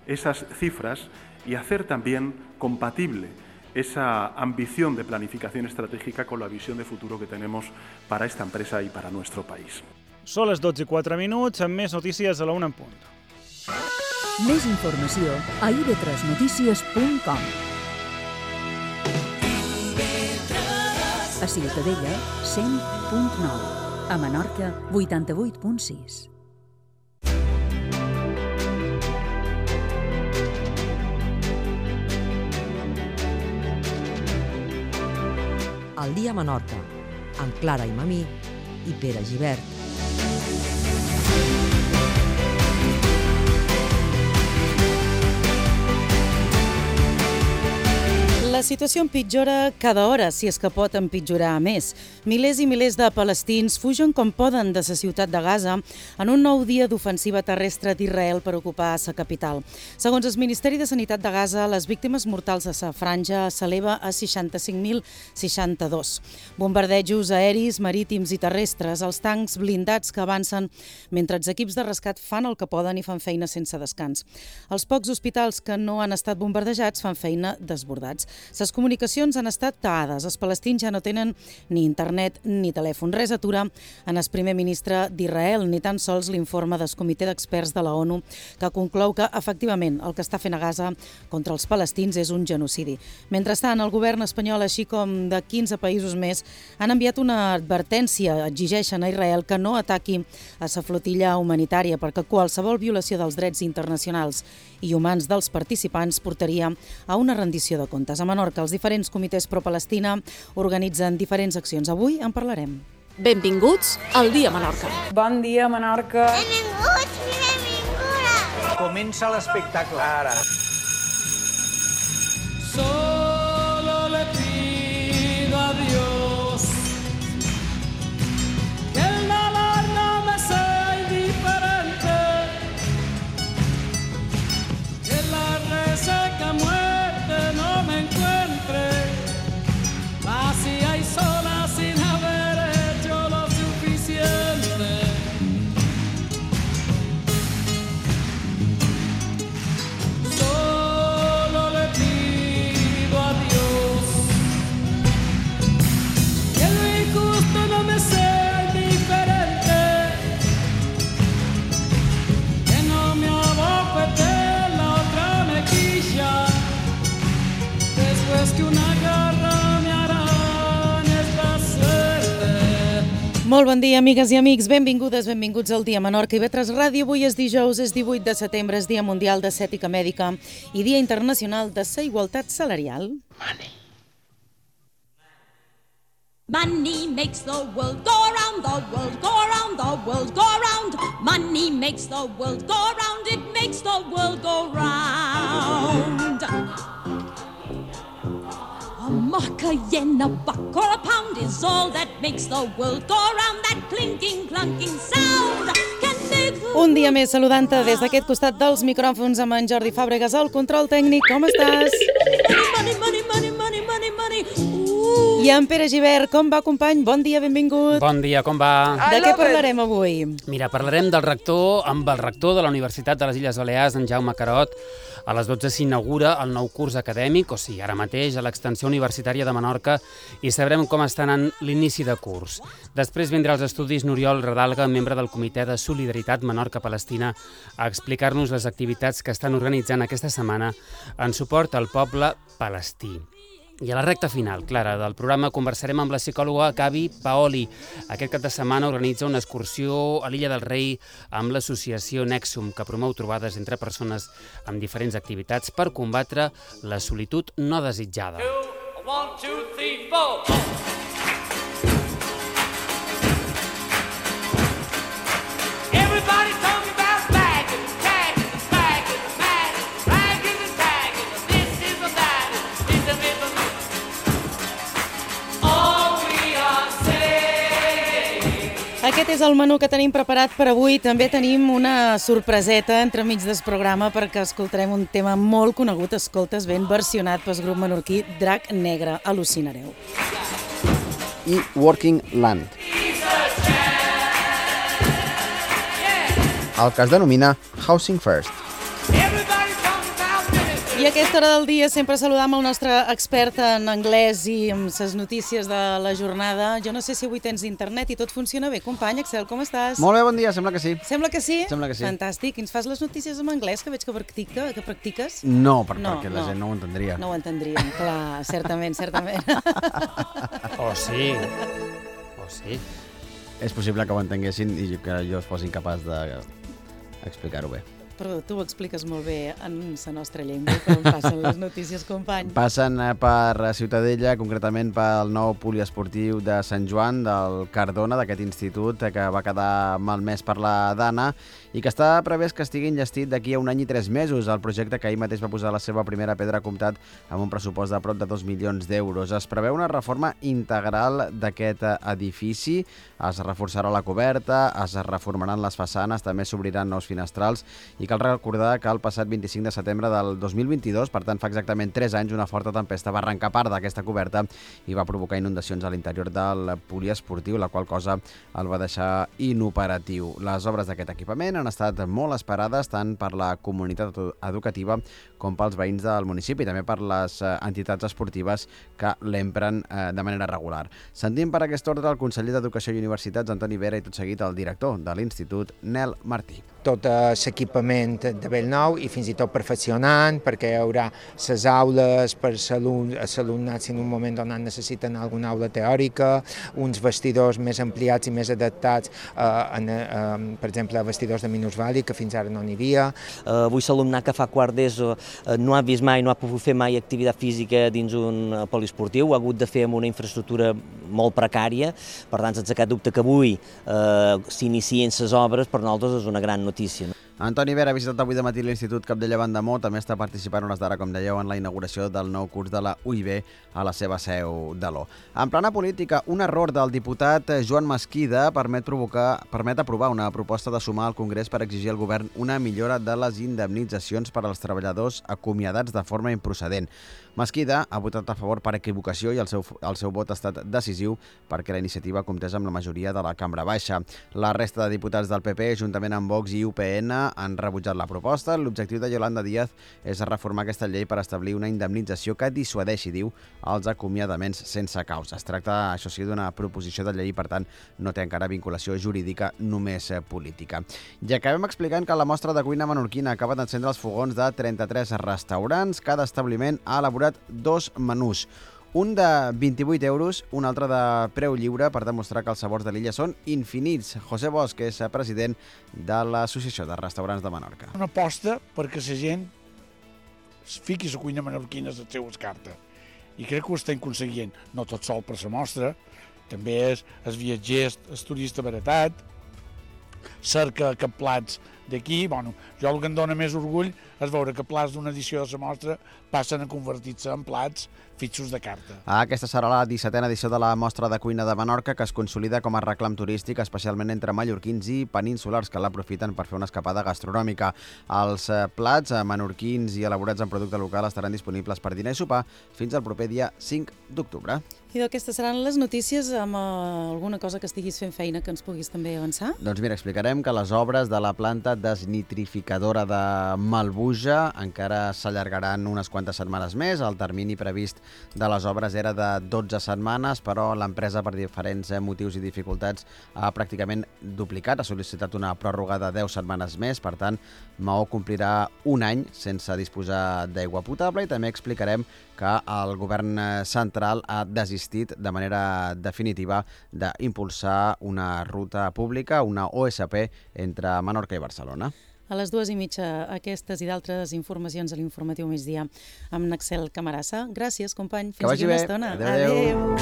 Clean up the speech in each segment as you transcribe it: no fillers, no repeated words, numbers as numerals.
esas cifras y hacer también compatible esa ambición de planificación estratégica con la visión de futuro que tenemos para esta empresa y para nuestro país. Són les 12:04, amb més notícies a la 1 en punt. Més informació a ib3notícies.com. A Ciutadella, 100.9. A Menorca, 88.6. El dia a Menorca, amb Clara Imamí i Pere Gibert. La situació empitjora cada hora, si és que pot empitjorar més. Milers i milers de palestins fugen com poden de la ciutat de Gaza en un nou dia d'ofensiva terrestre d'Israel per ocupar la capital. Segons el Ministeri de Sanitat de Gaza, les víctimes mortals a la franja s'eleva a 65.062. Bombardejos aeris, marítims i terrestres, els tancs blindats que avancen mentre els equips de rescat fan el que poden i fan feina sense descans. Els pocs hospitals que no han estat bombardejats fan feina desbordats. Les comunicacions han estat taades. Els palestins ja no tenen ni internet ni telèfon. Res atura en el primer ministre d'Israel, ni tan sols l'informe del Comitè d'Experts de la ONU, que conclou que, efectivament, el que està fent a Gaza contra els palestins és un genocidi. Mentrestant, el govern espanyol, així com de 15 països més, han enviat una advertència. Exigeixen a Israel que no ataqui a la flotilla humanitària, perquè qualsevol violació dels drets internacionals i humans dels participants portaria a una rendició de comptes. A Menorca, els diferents comitès pro-Palestina organitzen diferents accions. Avui en parlarem. Benvinguts al Dia Menorca. Bon dia, Menorca. Benvinguts i benvingudes. Comença l'espectacle ara. Solo le pido a Dios que el dolor no me sea indiferente, que la reseca muerte no me encuentre vacía y sola sin haber hecho lo suficiente. Solo le pido a Dios que lo injusto no me sea indiferente, que no me abofete la otra mejilla después que una garra me arañes la suerte. Molt bon dia, amigues i amics. Benvingudes, benvinguts al Dia Menorca. IB3 Ràdio. Avui és dijous, és 18 de setembre, és Dia Mundial de l'Ètica Mèdica i Dia Internacional de la Igualtat Salarial. Money makes the world go round, the world go round, the world go round. Money makes the world go round, it makes the world go round. A mark, a yen, a buck or a pound is all that makes the world go round. That clinking, clunking sound can make the Un dia més saludant-te des d'aquest costat dels micròfons amb en Jordi Fàbregas, al control tècnic. Com estàs? money, money, money, money, money, money. I en Pere Gibert, com va, company? Bon dia, benvingut. Bon dia, com va? De què parlarem avui? Mira, parlarem del rector amb el rector de la Universitat de les Illes Balears, en Jaume Carot. A les 12 s'inaugura el nou curs acadèmic, o sigui, ara mateix, a l'Extensió Universitària de Menorca, i sabrem com està anant l'inici de curs. Després vindrà als estudis N'Oriol Radalga, membre del Comitè de Solidaritat Menorca-Palestina, a explicar-nos les activitats que estan organitzant aquesta setmana en suport al poble palestí. I a la recta final, Clara, del programa conversarem amb la psicòloga Gabi Paoli. Aquest cap de setmana organitza una excursió a l'Illa del Rei amb l'associació Nexum, que promou trobades entre persones amb diferents activitats per combatre la solitud no desitjada. 1, 2, 3, 4. Everybody talking about bagging, tagging, bagging, bagging, bagging and tagging. This is a that, this is a bit of all we are saying. Aquest és el menú que tenim preparat per avui. També tenim una sorpreseta entremig del programa perquè escoltarem un tema molt conegut, escoltes, ben versionat pel grup menorquí Drac Negre. Al·lucinareu. I Working Land, el que es denomina Housing First. Everybody talking I a aquesta hora del dia sempre saludam el nostre expert en anglès i amb les notícies de la jornada. Jo no sé si avui tens internet i tot funciona bé. Company, Axel, com estàs? Molt bé, bon dia, sembla que sí. Sembla que sí? Sembla que sí. Fantàstic. I ens fas les notícies en anglès, que veig que practiques? No, perquè la gent no ho entendria. No ho entendrien, clar, certament. Oh, sí. Oh, sí. És possible que ho entenguessin i que jo fos incapaç d'explicar-ho bé. Però tu ho expliques molt bé en la nostra llengua, com passen les notícies, company. Passen per Ciutadella, concretament pel nou poliesportiu de Sant Joan, del Cardona, d'aquest institut que va quedar malmès per la Dana i que està previst que estigui enllestit d'aquí a 1 any i 3 mesos. El projecte que ahir mateix va posar la seva primera pedra comptat amb un pressupost de prop de 2 milions d'euros. Es preveu una reforma integral d'aquest edifici, es reforçarà la coberta, es reformaran les façanes, també s'obriran nous finestrals i cal recordar que el passat 25 de setembre del 2022, per tant fa exactament 3 anys, una forta tempesta va arrencar part d'aquesta coberta i va provocar inundacions a l'interior del poliesportiu, la qual cosa el va deixar inoperatiu. Les obres d'aquest equipament han estat molt esperades tant per la comunitat educativa com pels veïns del municipi, també per les entitats esportives que l'empren de manera regular. Sentim per aquest ordre el conseller d'Educació i Universitats, Antoni Vera, i tot seguit el director de l'Institut, Nel Martí. Tot l'equipament de Bellnou i fins i tot perfeccionant, perquè hi haurà les aules per l'alumnat si en un moment donat necessiten alguna aula teòrica, uns vestidors més ampliats i més adaptats, per exemple, vestidors de minusvàlid, que fins ara no n'hi havia. Avui l'alumnat que fa quart d'ESO no ha vist mai, no ha pogut fer mai activitat física dins un poliesportiu, ha hagut de fer amb una infraestructura molt precària, per tant, sense cap dubte que avui s'inicien les obres, per nosaltres és una gran notícia. Antoni Vera ha visitat avui de matí l'Institut Capdellavant de Mó, també està participant a hores d'ara, com dèieu, en la inauguració del nou curs de la UIB a la seva seu d'Aló. En plana política, un error del diputat Joan Mesquida permet aprovar una proposta de sumar al Congrés per exigir al govern una millora de les indemnitzacions per als treballadors acomiadats de forma improcedent. Mesquida ha votat a favor per equivocació i el seu vot ha estat decisiu perquè la iniciativa comptés amb la majoria de la Cambra Baixa. La resta de diputats del PP, juntament amb Vox i UPN, han rebutjat la proposta. L'objectiu de Yolanda Díaz és reformar aquesta llei per establir una indemnització que dissuadeixi, diu, els acomiadaments sense causa. Es tracta, això sí, d'una proposició de llei i, per tant, no té encara vinculació jurídica, només política. I acabem explicant que la mostra de cuina menorquina acaba d'encendre els fogons de 33 restaurants. Cada establiment ha elaborat 2 menús. Un de 28 euros, un altre de preu lliure, per demostrar que els sabors de l'illa són infinits. José Bosch és president de l'Associació de Restaurants de Menorca. Una aposta perquè la gent fiqui la cuina menorquina a les seues cartes. I crec que ho estem aconseguint, no tot sol per la mostra, també és el viatger, el turista baratat, cerca aquests plats d'aquí. Bueno, jo el que em dona més orgull és veure que plats d'una edició de la mostra passen a convertir-se en plats fixos de carta. Aquesta serà la 17a edició de la Mostra de Cuina de Menorca, que es consolida com a reclam turístic, especialment entre mallorquins i peninsulars que l'aprofiten per fer una escapada gastronòmica. Els plats menorquins i elaborats en producte local estaran disponibles per dinar i sopar fins al proper dia 5 d'octubre. I d'aquestes seran les notícies amb alguna cosa que estiguis fent feina que ens puguis també avançar? Doncs mira, explicarem que les obres de la planta desnitrificadora de Malbuja encara s'allargaran unes quantes setmanes més. El termini previst de les obres era de 12 setmanes, però l'empresa, per diferents motius i dificultats, ha pràcticament duplicat, ha sol·licitat una pròrroga de 10 setmanes més. Per tant, Maó complirà un any sense disposar d'aigua potable i també explicarem que el govern central ha desistit de manera definitiva d'impulsar una ruta pública, una OSP, entre Menorca i Barcelona. A les 2:30, aquestes i d'altres informacions a l'Informatiu Migdia amb Axel Camarasa. Gràcies, company. Fins aquí una estona. Adéu.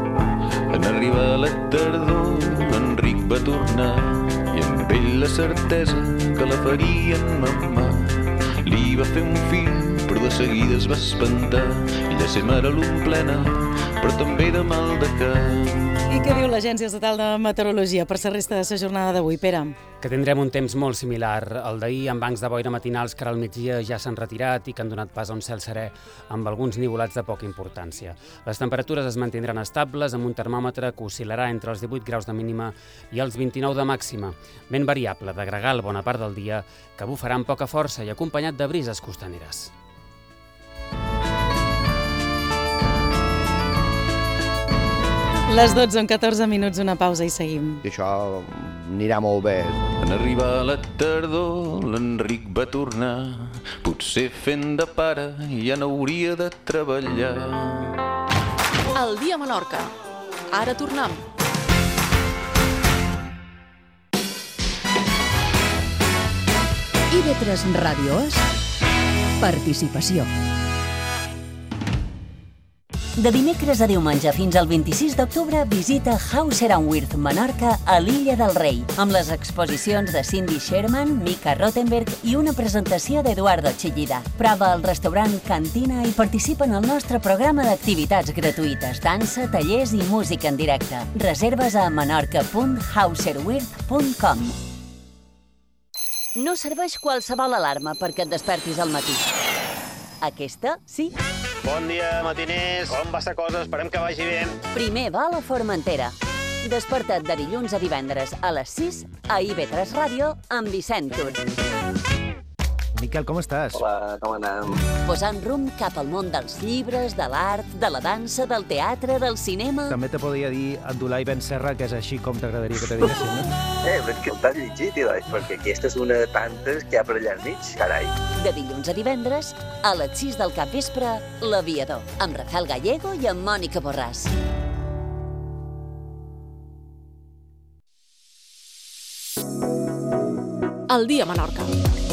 En arribar la tardor, Enric va tornar i amb ell la certesa que la farien mamar. Li va fer un fill, però de seguida es va espantar. Ella ser mare l'omplena, però també de mal de cap. I què diu l'Agència Estatal de Meteorologia per la resta de la jornada d'avui, Pere? Que tindrem un temps molt similar al d'ahir, amb bancs de boira matinals que ara al migdia ja s'han retirat i que han donat pas a un cel serè amb alguns nivolats de poca importància. Les temperatures es mantindran estables amb un termòmetre que oscil·larà entre els 18 graus de mínima i els 29 de màxima. Vent variable de gregal bona part del dia que bufarà amb poca força i acompanyat de brises costaneres. Les 12 en 14 minuts, una pausa i seguim. I això anirà molt bé. En arribar la tardor, l'Enric va tornar. Potser fent de pare ja no hauria de treballar. El dia a Menorca. Ara tornem. IB3 Ràdio Est. Participació. De dimecres a diumenge fins al 26 d'octubre visita Hauser & Wirth Menorca a l'Illa del Rei, amb les exposicions de Cindy Sherman, Mika Rottenberg i una presentació d'Eduardo Chillida. Prova al restaurant Cantina i participa en el nostre programa d'activitats gratuïtes, dansa, tallers i música en directe. Reserves a menorca.hauserwirth.com. No serveix qualsevol alarma perquè et despertis al matí. Aquesta, sí. Bon dia, matiners. Com va la cosa? Esperem que vagi bé. Primer va a la Formentera. Desperta't de dilluns a divendres a les 6 a IB3 Ràdio amb Vicent Tur. Miquel, com estàs? Hola, com anem? Posant rumb cap al món dels llibres, de l'art, de la dansa, del teatre, del cinema... També te podria dir Abdulai Ben Serra, que és així com t'agradaria que te diguessin, no? Però és que t'has llegit, perquè aquesta és una de tantes que hi ha per allà al mig, carai. De dilluns a divendres, a les 6 del capvespre, L'Aviador, amb Rafael Gallego i amb Mònica Borràs. El dia a Menorca.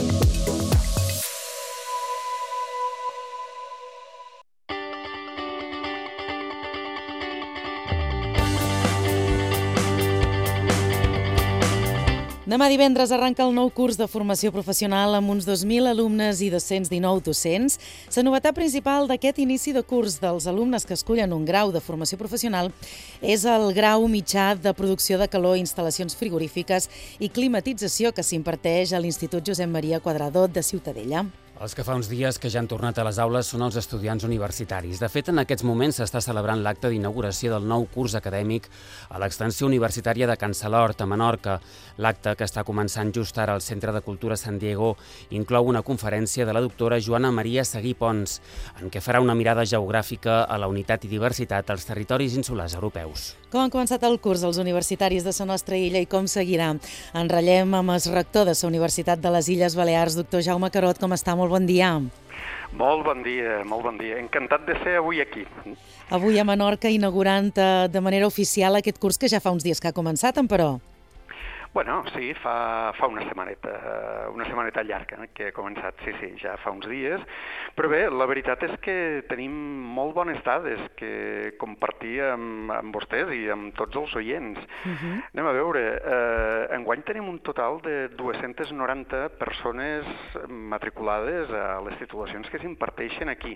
Demà divendres arranca el nou curs de formació professional amb uns 2.000 alumnes i 219 docents. La novetat principal d'aquest inici de curs dels alumnes que escullen un grau de formació professional és el grau mitjà de producció de calor, instal·lacions frigorífiques i climatització que s'imparteix a l'Institut Josep Maria Quadrado de Ciutadella. Els que fa uns dies que ja han tornat a les aules són els estudiants universitaris. De fet, en aquests moments s'està celebrant l'acte d'inauguració del nou curs acadèmic a l'extensió universitària de Can Salort, a Menorca. L'acte, que està començant just ara al Centre de Cultura San Diego, inclou una conferència de la doctora Joana Maria Seguí Pons, en què farà una mirada geogràfica a la unitat i diversitat als territoris insulars europeus. Com han començat el curs els universitaris de la nostra illa i com seguirà? Enrellem amb el rector de la Universitat de les Illes Balears, doctor Jaume Carot. Com està? Molt bon dia. Molt bon dia, molt bon dia. Encantat de ser avui aquí. Avui a Menorca inaugurant de manera oficial aquest curs que ja fa uns dies que ha començat, emperò. Bueno, sí, fa una setmaneta llarga que ha començat, sí, ja fa uns dies, però bé, la veritat és que tenim molt bones dades que compartir amb vostès i amb tots els oients. Anem a veure, enguany tenim un total de 290 persones matriculades a les titulacions que s'imparteixen aquí.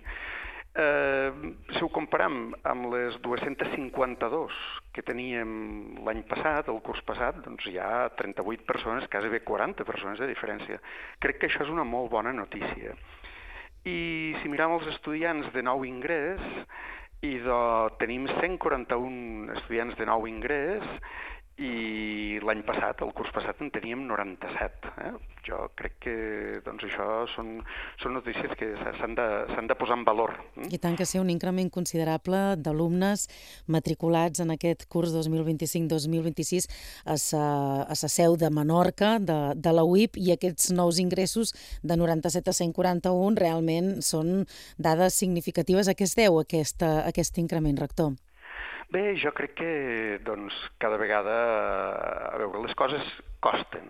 Si ho comparam amb les 252 que teníem l'any passat, el curs passat, doncs hi ha 38 persones, quasi bé 40 persones de diferència. Crec que això és una molt bona notícia. I si mirem els estudiants de nou ingrés, tenim 141 estudiants de nou ingrés, i l'any passat, el curs passat, en teníem 97. Jo crec que això són notícies que s'han de posar en valor. I tant que sí, un increment considerable d'alumnes matriculats en aquest curs 2025-2026 a la seu de Menorca, de la UIP, i aquests nous ingressos de 97 a 141 realment són dades significatives. A què es deu aquest increment, rector? Bé, jo crec que cada vegada, les coses costen,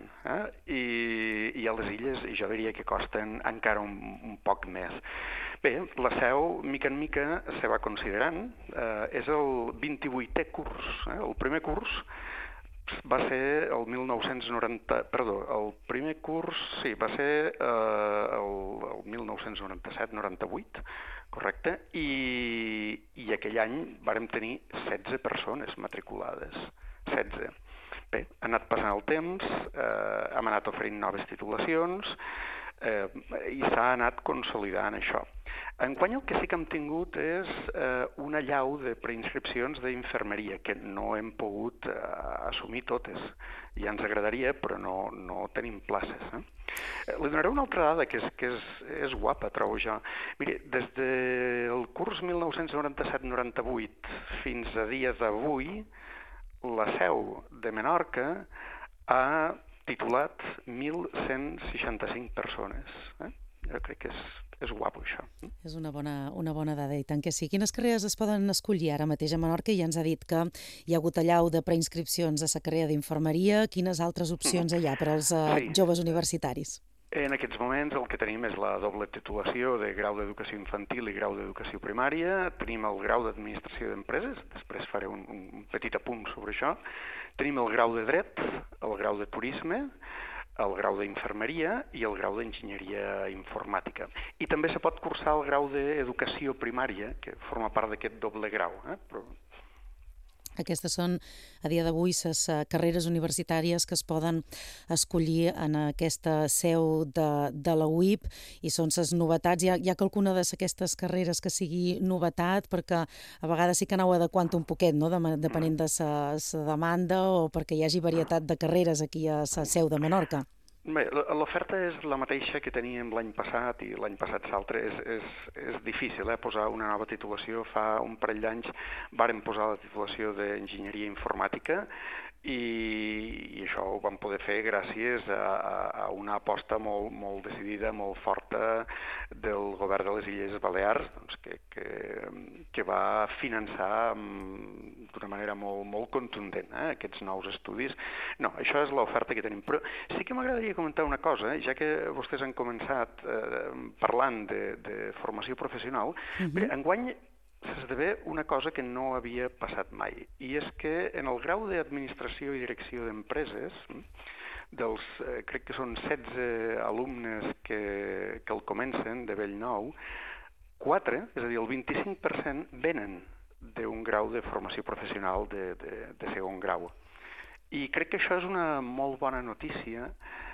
i a les illes jo diria que costen encara un poc més. Bé, la seu, mica en mica, se va considerant, és el 28è curs. El primer curs va ser el 1990, el primer curs, sí, va ser el 1997-98, correcte, i aquell any vàrem tenir 16 persones matriculades, 16. Bé, ha anat passant el temps, hem anat oferint noves titulacions, i s'ha anat consolidant això. Enguany el que sí que hem tingut és una allau de preinscripcions d'infermeria, que no hem pogut assumir totes. Ja ens agradaria, però no tenim places. Li donaré una altra dada que és guapa, trobo jo. Miri, des del curs 1997-98 fins a dies d'avui, la seu de Menorca ha titulat 1.165 persones. Jo crec que és guapo, això. És una bona dada, i tant que sí. Quines carreres es poden escollir ara mateix a Menorca? Ja ens ha dit que hi ha hagut allau de preinscripcions a la carrera d'infermeria. Quines altres opcions hi ha per als joves universitaris? En aquests moments el que tenim és la doble titulació de grau d'educació infantil i grau d'educació primària. Tenim el grau d'administració d'empreses, després faré un petit apunt sobre això. Tenim el grau de dret, el grau de turisme, el grau d'infermeria i el grau d'enginyeria informàtica. I també se pot cursar el grau d'educació primària, que forma part d'aquest doble grau. Aquestes són, a dia d'avui, les carreres universitàries que es poden escollir en aquesta seu de la UIP, i són les novetats. Hi ha alguna d'aquestes carreres que sigui novetat, perquè a vegades sí que aneu adequant un poquet, no? Depenent de la demanda, o perquè hi hagi varietat de carreres aquí a la seu de Menorca. Bé, l'oferta és la mateixa que teníem l'any passat, i l'any passat l'altre. És difícil posar una nova titulació. Fa un parell d'anys vàrem posar la titulació d'enginyeria informàtica, i això ho vam poder fer gràcies a una aposta molt decidida, molt forta del govern de les Illes Balears, que va finançar d'una manera molt contundent aquests nous estudis. No, això és l'oferta que tenim. Però sí que m'agradaria comentar una cosa, ja que vostès han començat parlant de formació professional. Enguany s'esdevé una cosa que no havia passat mai, i és que en el grau d'administració i direcció d'empreses, dels, crec que són 16 alumnes que el comencen de bell nou, 4, és a dir, el 25%, venen d'un grau de formació professional de segon grau. I crec que això és una molt bona notícia,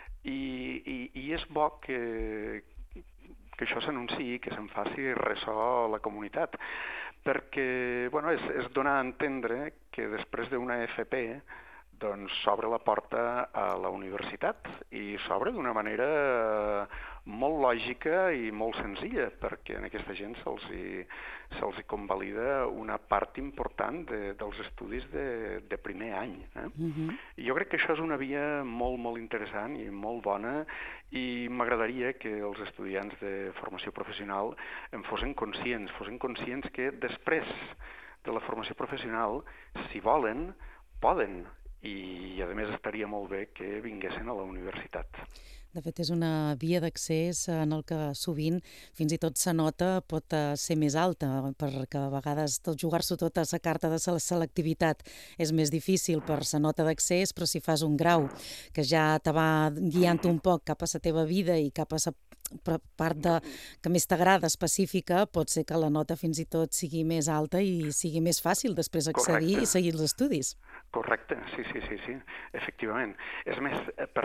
i és bo que això s'anunciï, que se'n faci ressò a la comunitat, perquè és donar a entendre que després d'una FP s'obre la porta a la universitat, i s'obre d'una manera molt lògica i molt senzilla, perquè en aquesta gent se'ls convalida una part important dels estudis de primer any. I jo crec que això és una via molt interessant i molt bona, i m'agradaria que els estudiants de formació professional en fossin conscients que després de la formació professional, si volen, poden, i a més estaria molt bé que vinguessin a la universitat. De fet, és una via d'accés en el que sovint fins i tot la nota pot ser més alta, perquè a vegades jugar-s'ho tot a la carta de la selectivitat és més difícil per la nota d'accés, però si fas un grau que ja te va guiant un poc cap a la teva vida i cap a la part que més t'agrada específica, pot ser que la nota fins i tot sigui més alta i sigui més fàcil després accedir i seguir els estudis. Correcte, sí, efectivament. És més, per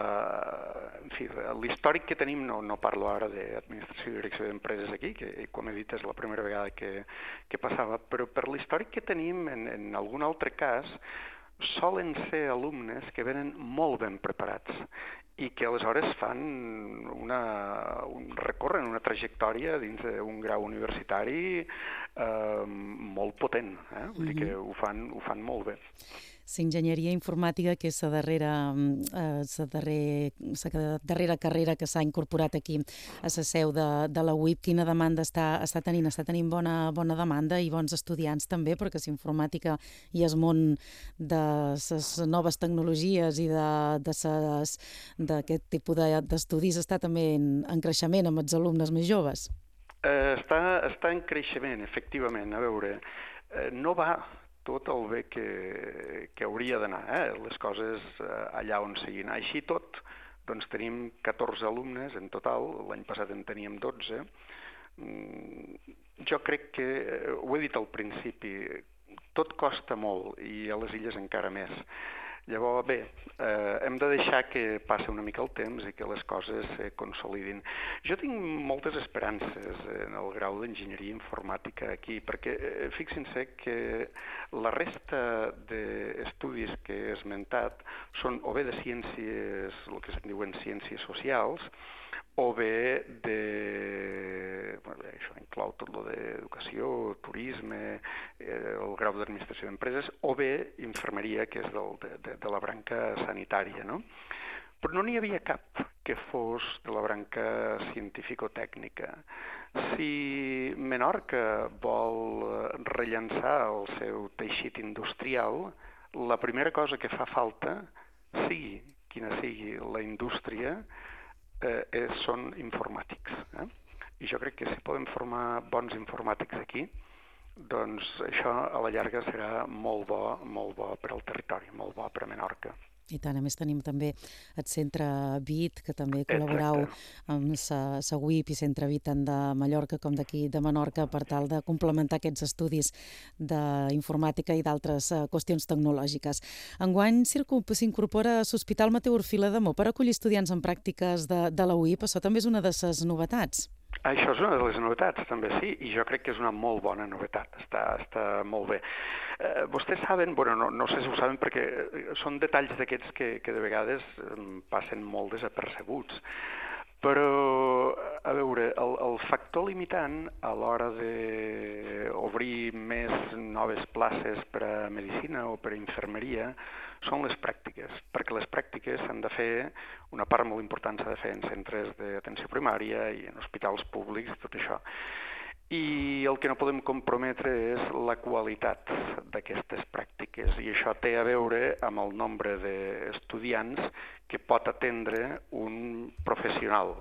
l'històric que tenim, no parlo ara d'administració i direcció d'empreses aquí, que com he dit és la primera vegada que passava, però per l'històric que tenim en algun altre cas, solen ser alumnes que venen molt ben preparats i que aleshores recorren una trajectòria dins d'un grau universitari molt potent, vull dir que ho fan molt bé. L'enginyeria informàtica, que és la darrera carrera que s'ha incorporat aquí a la seu de la UIP, quina demanda està tenint? Està tenint bona demanda i bons estudiants també, perquè l'informàtica i el món de les noves tecnologies i d'aquest tipus d'estudis està també en creixement amb els alumnes més joves. Està en creixement, efectivament. A veure, no va tot el bé que hauria d'anar, les coses allà on siguin. Així tot, doncs tenim 14 alumnes en total, l'any passat en teníem 12. Jo crec que, ho he dit al principi, tot costa molt, i a les illes encara més. Llavors, bé, hem de deixar que passi una mica el temps i que les coses se consolidin. Jo tinc moltes esperances en el grau d'enginyeria informàtica aquí, perquè fixin-se que la resta d'estudis que he esmentat són o bé de ciències, el que se'n diuen ciències socials, o bé això inclou tot el d'educació, turisme, el grau d'administració d'empreses, o bé infermeria, que és de la branca sanitària, no? Però no n'hi havia cap que fos de la branca científico-tècnica. Si Menorca vol rellançar el seu teixit industrial, la primera cosa que fa falta, sigui quina sigui la indústria, són informàtics. I jo crec que si podem formar bons informàtics aquí, doncs això a la llarga serà molt bo per al territori, molt bo per a Menorca. I tant, a més tenim també el Centre VIT, que també col·laborau amb la UIP i Centre VIT tant de Mallorca com d'aquí de Menorca per tal de complementar aquests estudis d'informàtica i d'altres qüestions tecnològiques. Enguany s'incorpora l'Hospital Mateu Orfila d'Amor per acollir estudiants en pràctiques de la UIP. Això també és una de les novetats. Això és una de les novetats, també sí, i jo crec que és una molt bona novetat, està molt bé. Vostès saben, no sé si ho saben perquè són detalls d'aquests que de vegades passen molt desapercebuts, però, a veure, el factor limitant a l'hora d'obrir més noves places per a medicina o per a infermeria són les pràctiques, perquè les pràctiques s'han de fer, una part molt important s'ha de fer en centres d'atenció primària i en hospitals públics i tot això. I el que no podem comprometre és la qualitat d'aquestes pràctiques, i això té a veure amb el nombre d'estudiants que pot atendre un professional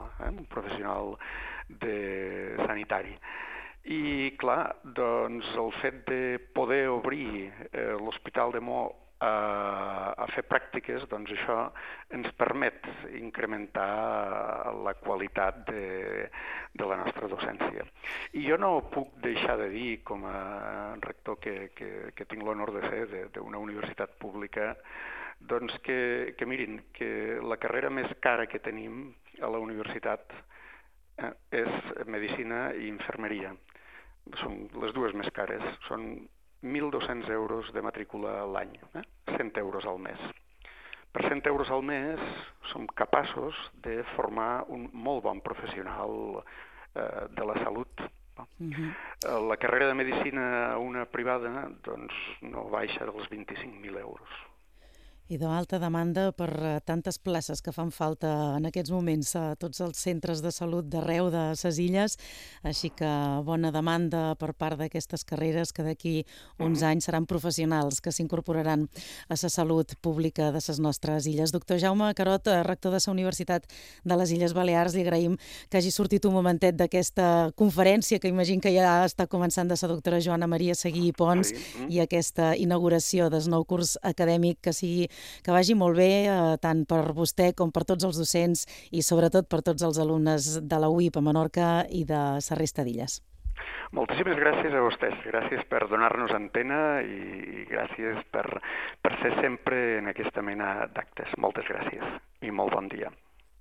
sanitari. I, clar, doncs el fet de poder obrir l'Hospital de Mo a fer pràctiques, doncs això ens permet incrementar la qualitat de la nostra docència. I jo no puc deixar de dir, com a rector que tinc l'honor de ser d'una universitat pública, doncs que mirin, que la carrera més cara que tenim a la universitat és medicina i infermeria. Són les dues més cares, són 1.200 euros de matrícula a l'any, 100 euros al mes. Per 100 euros al mes som capaços de formar un molt bon professional de la salut. La carrera de medicina a una privada doncs, no baixa dels 25.000 euros. I d'alta demanda per tantes places que fan falta en aquests moments a tots els centres de salut d'arreu de les illes, així que bona demanda per part d'aquestes carreres que d'aquí uns anys seran professionals que s'incorporaran a la salut pública de les nostres illes. Doctor Jaume Carot, rector de la Universitat de les Illes Balears, li agraïm que hagi sortit un momentet d'aquesta conferència que imagino que ja està començant de la doctora Joana Maria Seguí i Pons i aquesta inauguració del nou curs acadèmic que vagi molt bé tant per vostè com per tots els docents i sobretot per tots els alumnes de la UIP a Menorca i de la resta d'illes. Moltíssimes gràcies a vostès. Gràcies per donar-nos antena i gràcies per ser sempre en aquesta mena d'actes. Moltes gràcies i molt bon dia.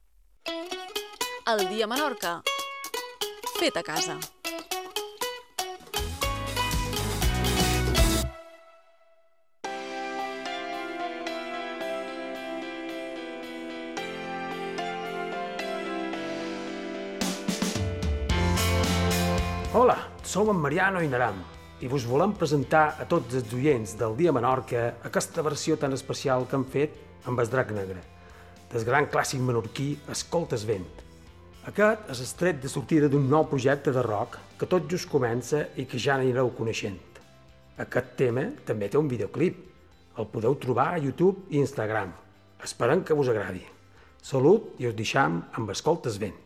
El dia a Menorca. Fet a casa. Hola, som en Mariano i Naram i vos volem presentar a tots els oients del Dia Menorca aquesta versió tan especial que hem fet amb el Drac Negre, del gran clàssic menorquí Escoltes Vent. Aquest és el tret de sortida d'un nou projecte de rock que tot just comença i que ja n'anireu coneixent. Aquest tema també té un videoclip. El podeu trobar a YouTube i Instagram. Esperem que vos agradi. Salut i us deixam amb Escoltes Vent.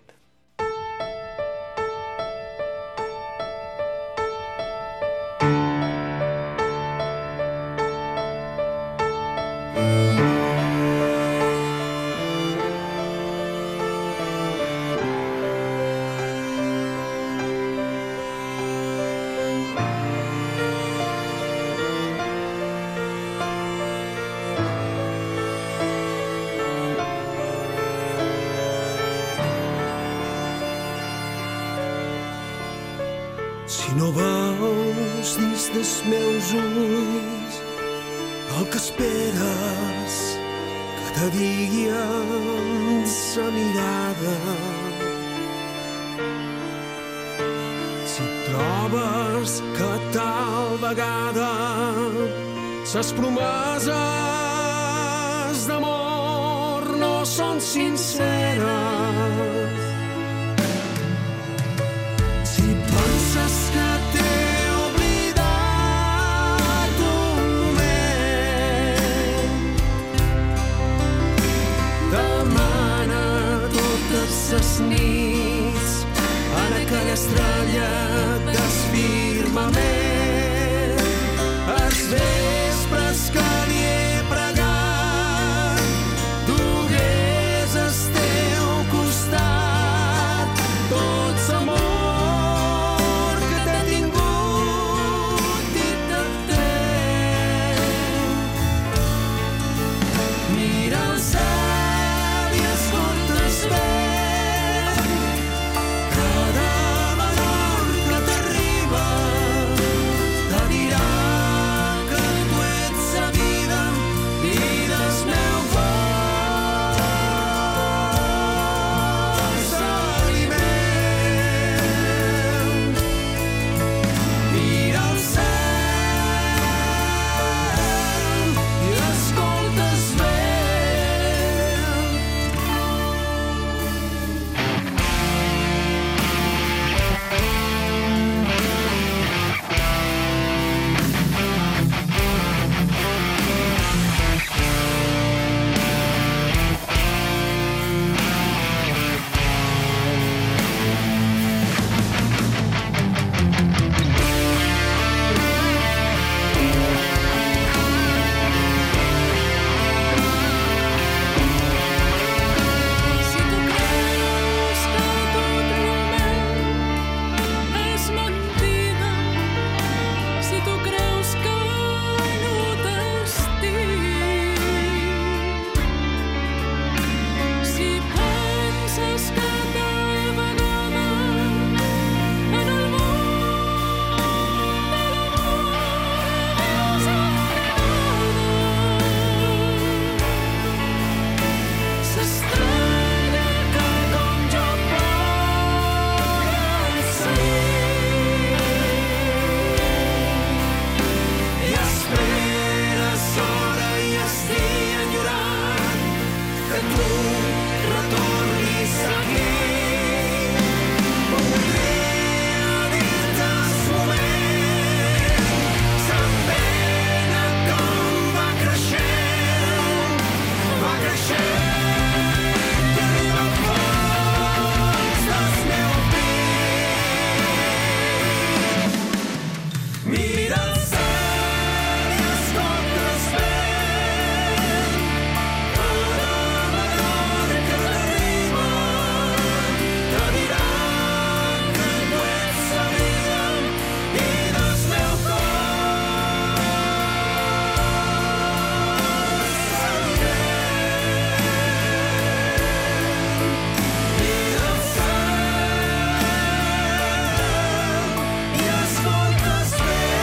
Si no veus dins dels meus ulls el que esperes que te digui amb sa mirada, si trobes que tal vegada ses promeses d'amor no són sinceres, si penses que t'he oblidat un moment, demana totes ses nits en aquella estrella del firmament, els vespres que li he pregat dugués al teu costat, tots amor que t'he tingut i te'l tenc. Mira el cel i escoltes vent, cada menor que t'arriba te dirà que tu ets la vida i del meu cos aliment. Mira el cel i escoltes vent. Si tu creus que tot moment és mentida, si tu creus que no t'estic, si penses que tal vegada en el món de l'amor veus s'estranya que com jo plora sí, i esperes hora i estic enyorant que tu retornis aquí. Voldria dir-te els moments amb pena com va creixent i arriba al fons del meu pit. Mira el cel i escoltes vent, cada menor que t'arriba te dirà que tu ets la vida i del meu cos aliment. Mira el cel i escoltes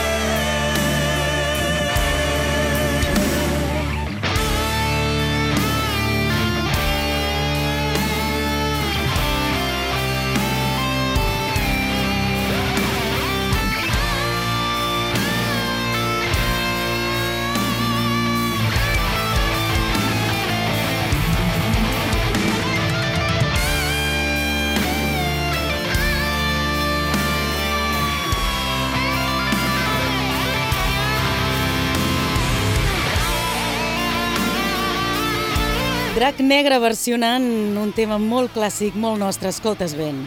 Drac Negre versionant un tema molt clàssic, molt nostre, escoltes vent.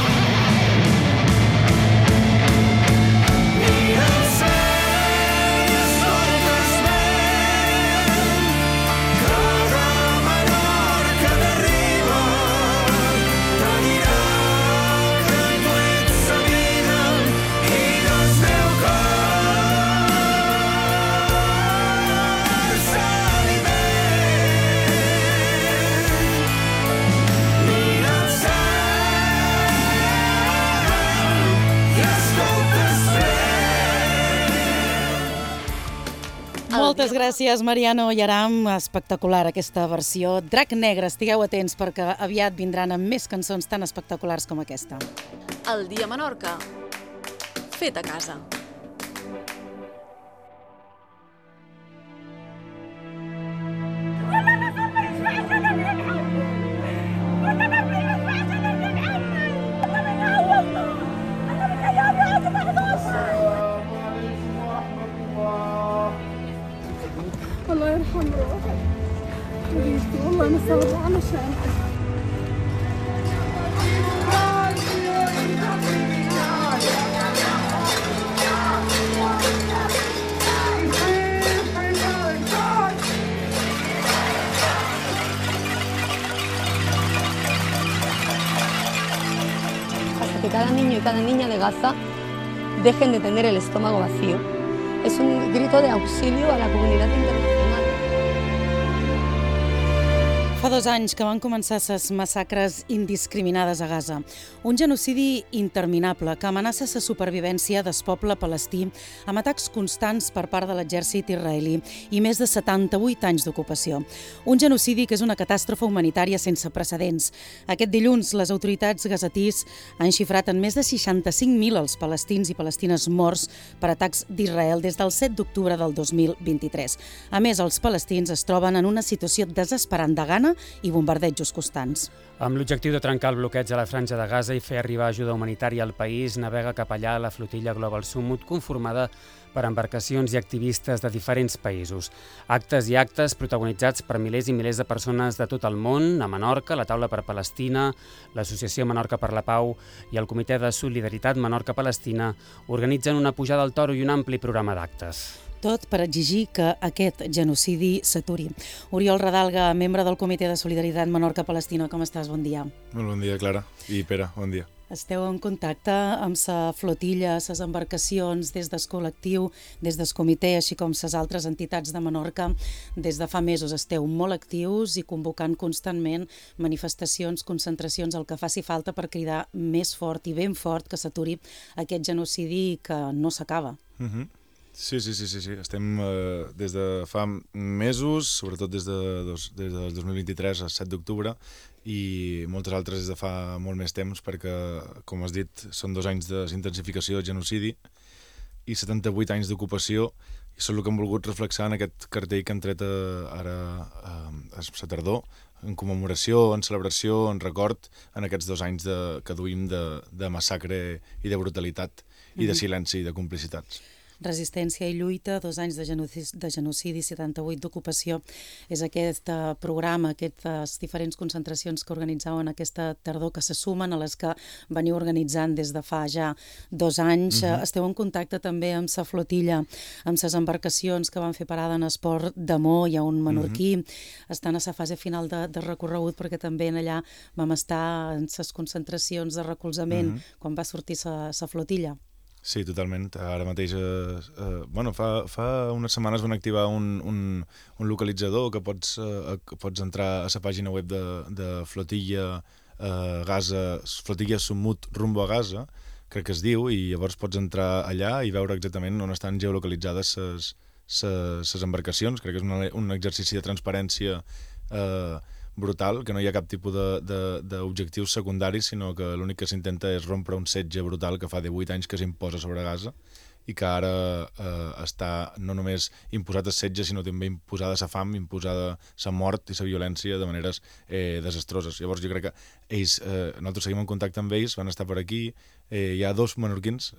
Mira el cel i escoltes vent, cada menor que t'arriba te dirà que tu ets la vida i del meu cos aliment. Mira el cel Moltes gràcies, Mariano i Aram. Espectacular aquesta versió. Drac Negre, estigueu atents perquè aviat vindran amb més cançons tan espectaculars com aquesta. El dia a Menorca. Fet a casa. الله يرحم روحك حبيبتي والله انا صابره علشانك Hasta que cada niño y cada niña de Gaza dejen de tener el estómago vacío. Es un grito de auxilio a la comunidad internacional. Fa 2 anys que van començar les massacres indiscriminades a Gaza. Un genocidi interminable que amenaça la supervivència del poble palestí amb atacs constants per part de l'exèrcit israelí i més de 78 anys d'ocupació. Un genocidi que és una catàstrofe humanitària sense precedents. Aquest dilluns, les autoritats gazatís han xifrat en més de 65.000 els palestins i palestines morts per atacs d'Israel des del 7 d'octubre del 2023. A més, els palestins es troben en una situació desesperant de gana i bombardejos constants. Amb l'objectiu de trencar el bloqueig a la franja de Gaza i fer arribar ajuda humanitària al país, navega cap allà la flotilla Global Summit conformada per embarcacions i activistes de diferents països. Actes i actes protagonitzats per milers i milers de persones de tot el món, a Menorca, la Taula per Palestina, l'Associació Menorca per la Pau i el Comitè de Solidaritat Menorca-Palestina organitzen una pujada al toro i un ampli programa d'actes. Tot per exigir que aquest genocidi s'aturi. Oriol Radalga, membre del Comitè de Solidaritat Menorca-Palestina, com estàs? Bon dia. Molt bon dia, Clara. I Pere, bon dia. Esteu en contacte amb la flotilla, les embarcacions, des del col·lectiu, des del comitè, així com les altres entitats de Menorca. Des de fa mesos esteu molt actius i convocant constantment manifestacions, concentracions, el que faci falta per cridar més fort i ben fort que s'aturi aquest genocidi que no s'acaba. Sí. Estem des de fa mesos, sobretot des del 2023, el 7 d'octubre, i moltes altres des de fa molt més temps, perquè, com has dit, són 2 anys d'intensificació del genocidi i 78 anys d'ocupació, i és el que hem volgut reflexar en aquest cartell que hem tret ara a la tardor, en commemoració, en celebració, en record, en aquests 2 anys que duim de massacre i de brutalitat i de silenci i de complicitats. Resistència i lluita, 2 anys de genocidi, 78 d'ocupació. És aquest programa, aquestes diferents concentracions que organitzaven aquesta tardor que se sumen a les que veniu organitzant des de fa ja 2 anys. Esteu en contacte també amb la flotilla, amb les embarcacions que van fer parada en Esport d'Amó, hi ha un menorquí. Estan a la fase final de recorregut perquè també allà vam estar en les concentracions de recolzament quan va sortir la flotilla. Sí, totalment. Ara mateix, fa unes setmanes van activar un localitzador que pots entrar a la pàgina web de Flotilla Gaza, Flotilla Summut rumbo a Gaza, crec que es diu, i llavors pots entrar allà i veure exactament on estan geolocalitzades les embarcacions. Crec que és un exercici de transparència brutal, que no hi ha cap tipus d'objectius secundaris, sinó que l'únic que s'intenta és rompre un setge brutal que fa 18 anys que s'imposa sobre Gaza i que ara està no només imposat el setge, sinó també imposada la fam, imposada la mort i la violència de maneres desastroses. Llavors jo crec que ells, nosaltres seguim en contacte amb ells, van estar per aquí, hi ha 2 menorquins,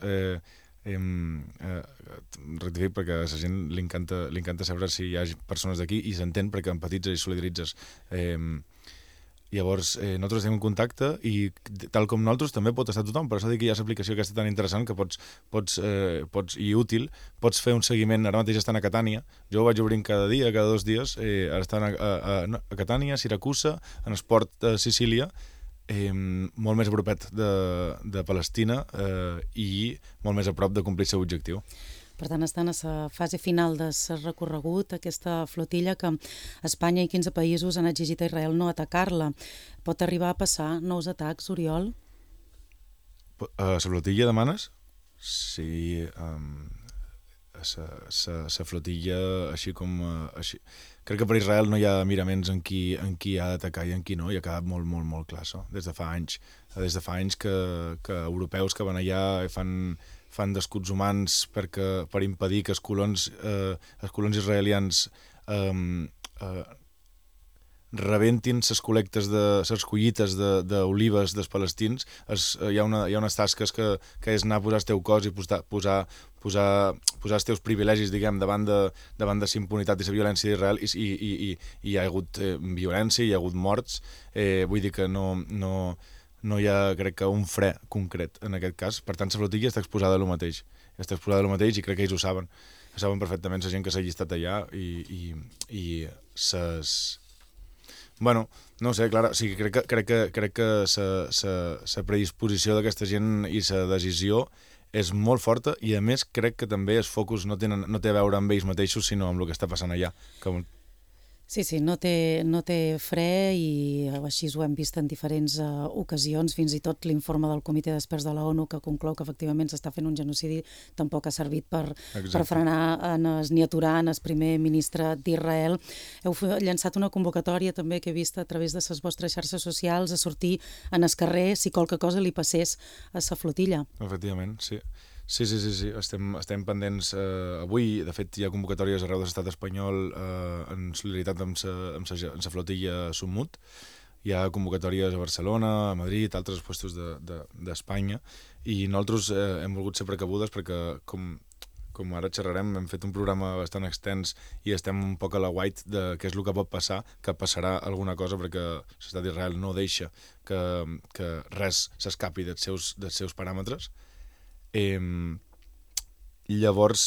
rectific perquè a la gent li encanta saber si hi ha persones d'aquí i s'entén perquè empatitzes i solidaritzes. Llavors, nosaltres estem en contacte i tal com nosaltres també pot estar tothom, per això dic que hi ha l'aplicació aquesta tan interessant que pots i útil, pots fer un seguiment. Ara mateix estan a Catània, jo ho vaig obrint cada dia, cada 2 dies, ara estan a Catània, Siracusa, en Esport de Sicília, molt més a propet de Palestina i molt més a prop de complir el seu objectiu. Per tant, estan a la fase final del recorregut, aquesta flotilla que Espanya i 15 països han exigit a Israel no atacar-la. Pot arribar a passar nous atacs, Oriol? A la flotilla demanes? Sí, la flotilla, així com... Crec que per Israel no hi ha miraments en qui ha d'atacar i en qui no, i ha quedat molt, molt, molt clar això, des de fa anys. Des de fa anys que europeus que van allà fan d'escuts humans per impedir que els colons israelians rebentin les collites d'olives dels palestins. Hi ha unes tasques que és anar a posar el teu cos i posar els teus privilegis, diguem, davant de la impunitat i la violència d'Israel, i hi ha hagut violència, hi ha hagut morts. Vull dir que no hi ha, crec que, un fre concret en aquest cas. Per tant, la flotilla està exposada a lo mateix. Està exposada a lo mateix i crec que ells ho saben. Ho saben perfectament la gent que s'ha allistat allà i bueno, no ho sé, clar, o sigui, crec que la predisposició d'aquesta gent i la decisió és molt forta, i a més crec que també els focus no té a veure amb ells mateixos, sinó amb el que està passant allà. Sí, no té fre, i així ho hem vist en diferents ocasions. Fins i tot l'informe del Comitè d'Experts de la ONU, que conclou que efectivament s'està fent un genocidi, tampoc ha servit per frenar ni aturar el primer ministre d'Israel. Heu llançat una convocatòria també que he vist a través de les vostres xarxes socials a sortir en el carrer si qualque cosa li passés a la flotilla. Efectivament, sí. Sí, estem pendents avui. De fet, hi ha convocatòries arreu de l'estat espanyol en solidaritat amb la flotilla Summut. Hi ha convocatòries a Barcelona, a Madrid, a altres puestos d'Espanya, i nosaltres hem volgut ser precabudes perquè, com ara xerrarem, hem fet un programa bastant extens i estem un poc a la white de què és el que pot passar, que passarà alguna cosa, perquè l'estat d'Israel no deixa que res s'escapi dels seus paràmetres. Llavors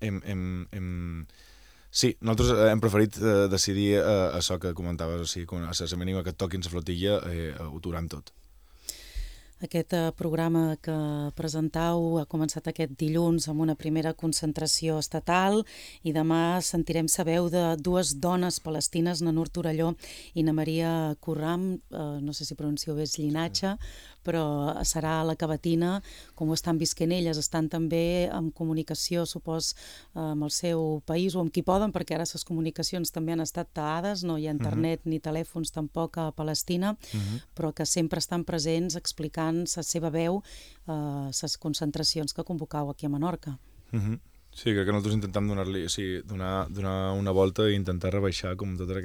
sí, nosaltres hem preferit decidir això que comentaves, o sigui, a la mínima que toquin la flotilla ho aturem tot. Aquest programa que presentau ha començat aquest dilluns amb una primera concentració estatal, i demà sentirem la veu de dues dones palestines, na Nur Torelló i na Maria Curram, no sé si pronuncio bé el llinatge, però serà a la Cavatina. Com ho estan visquent elles, estan també en comunicació, supos, amb el seu país o amb qui poden, perquè ara les comunicacions també han estat taades, no hi ha internet ni telèfons tampoc a Palestina, però que sempre estan presents explicant la seva veu a les concentracions que convocau aquí a Menorca. Sí, crec que nosaltres intentem donar una volta i intentar rebaixar com totes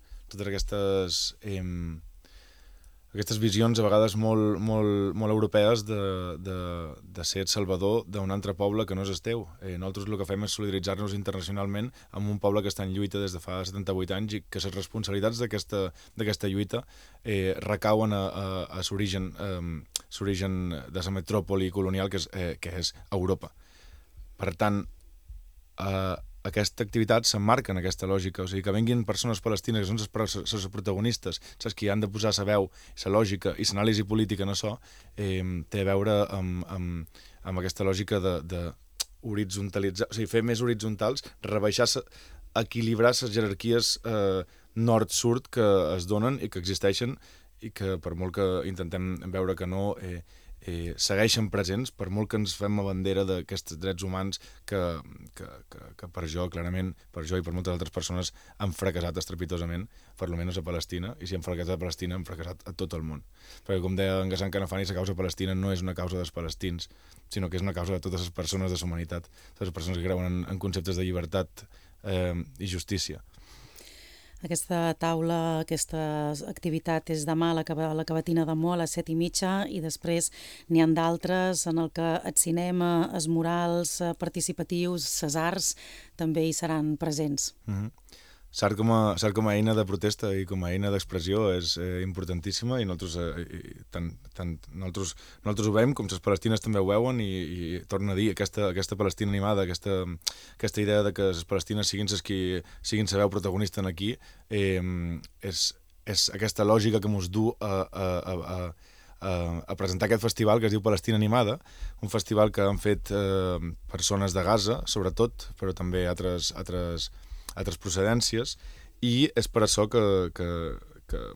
aquestes visions a vegades molt europees de ser el salvador d'un altre poble que no és el teu. Nosaltres el que fem és solidaritzar-nos internacionalment amb un poble que està en lluita des de fa 78 anys i que les responsabilitats d'aquesta lluita recauen a l'origen de la metròpoli colonial que és Europa. Per tant, aquesta activitat s'emmarca en aquesta lògica, o sigui, que venguin persones palestines que són les protagonistes, les que han de posar la veu, la lògica i l'anàlisi política en això, té a veure amb aquesta lògica d'horitzontalitzar, o sigui, fer més horitzontals, equilibrar les jerarquies nord-sud que es donen i que existeixen, i que per molt que intentem veure que no, segueixen presents, per molt que ens fem a bandera d'aquests drets humans que per jo, clarament, per jo i per moltes altres persones han fracassat estrepitosament, per almenys a Palestina, i si han fracassat a Palestina han fracassat a tot el món. Perquè, com deia en Ghassan Kanafani, la causa palestina no és una causa dels palestins, sinó que és una causa de totes les persones de la humanitat, totes les persones que creuen en conceptes de llibertat i justícia. Aquesta taula, aquesta activitat és demà a la Cavatina de Mo a les 7:30, i després n'hi ha d'altres en el que el cinema, els murals participatius, les arts, també hi seran presents. L'art com a eina de protesta i com a eina d'expressió és importantíssima, i nosaltres ho veiem, com les palestines també ho veuen, i torno a dir, aquesta Palestina animada, aquesta idea de que les palestines siguin la veu protagonista aquí, és aquesta lògica que ens du a presentar aquest festival que es diu Palestina Animada, un festival que han fet persones de Gaza, sobretot, però també altres procedències, i és per això que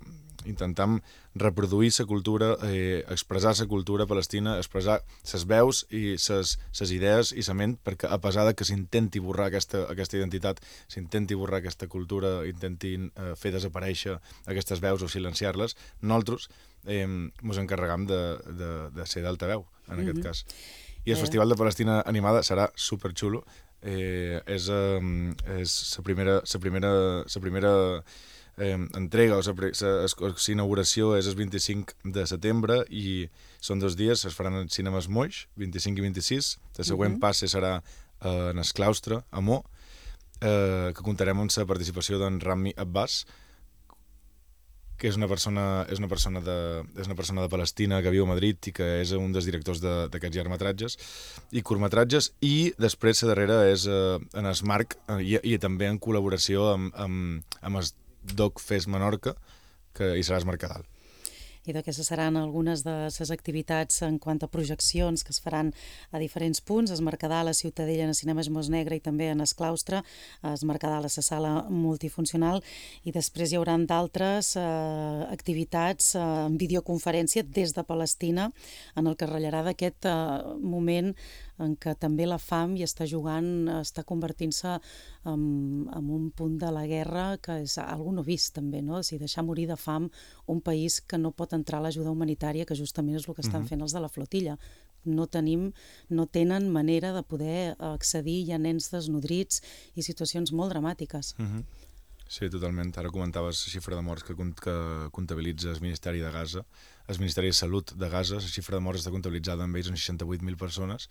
intentam reproduir la cultura, expressar la cultura palestina, expressar les veus i les idees i la ment, perquè a pesar de que s'intenti borrar aquesta identitat, s'intenti borrar aquesta cultura, intentin fer desaparèixer aquestes veus o silenciar-les, nosaltres ens encarregam de ser d'altaveu, en aquest cas. I el Festival de Palestina Animada serà superxulo. És la primera entrega, o la inauguració és el 25 de setembre i són 2 dies, es faran en cinemes Moix, 25 i 26. El següent passe serà en el claustre, a Mo, que comptarem amb la participació d'en Rami Abbas, que és una persona de Palestina que viu a Madrid i que és un dels directors d'aquests llargmetratges i curtmetratges, i després la darrera és en el Marc i també en col·laboració amb el Doc Fest Menorca, que hi serà el Mercadal. I d'aquestes seran algunes de les activitats en quant a projeccions que es faran a diferents punts, es Mercadal, a Ciutadella, en el Cinemes Mos Negre i també en el Claustre, es Mercadal a la sala multifuncional, i després hi haurà d'altres activitats en videoconferència des de Palestina, en el que es ratllarà d'aquest moment en què també la fam hi està jugant, està convertint-se en un punt de la guerra que és algo no vist també, no? O sigui, deixar morir de fam un país que no pot entrar a l'ajuda humanitària, que justament és el que estan fent els de la flotilla. No tenen manera de poder accedir, hi ha nens desnodrits i situacions molt dramàtiques. Sí, totalment. Ara comentaves la xifra de morts que comptabilitza el Ministeri de Gaza, el Ministeri de Salut de Gaza, la xifra de morts està comptabilitzada amb ells en 68.000 persones.